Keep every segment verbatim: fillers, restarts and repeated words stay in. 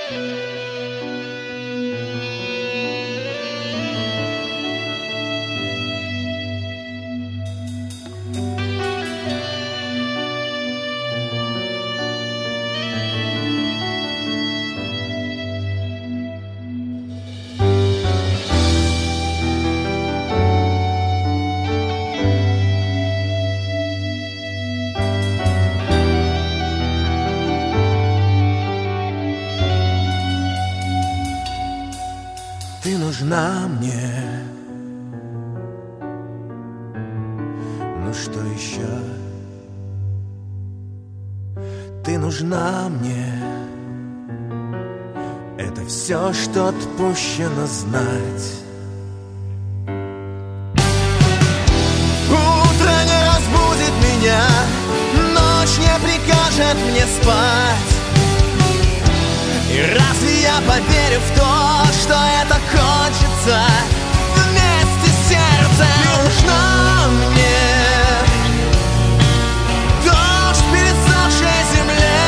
Ты нужна мне. Ну что еще? Ты нужна мне. Это все, что отпущено знать. Утро не разбудит меня, ночь не прикажет мне спать. И разве я поверю в то, что это кончится вместе с сердцем? Ты нужна мне, дождь в пересохшей земле.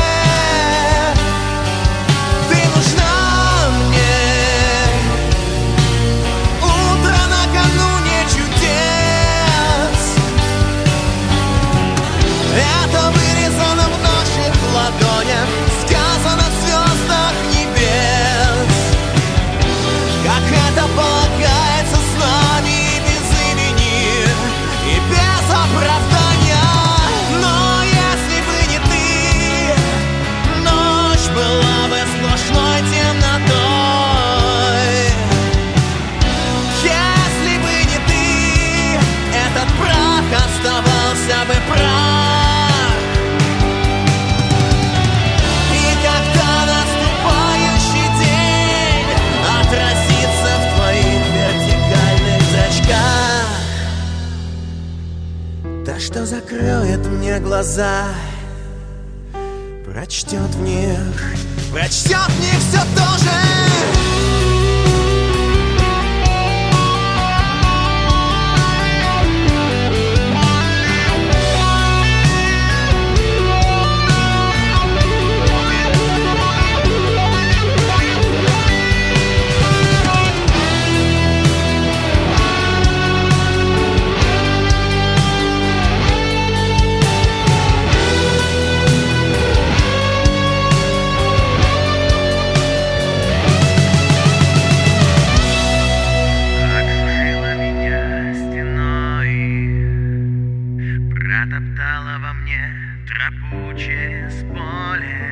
Ты нужна мне, утро накануне чудес. Это вырезано в наших ладонях, сказано в звездах небес. Как это полагается с нами без имени и без оправдания. Но если бы не ты, ночь была бы сплошной темнотой. Если бы не ты, этот прах оставался бы прах. Да что закроет мне глаза, прочтет в них, прочтет в них все то же. Протоптала во мне тропу через поле,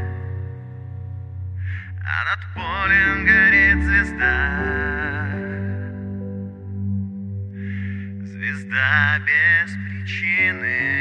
а над полем горит звезда. Звезда без причины.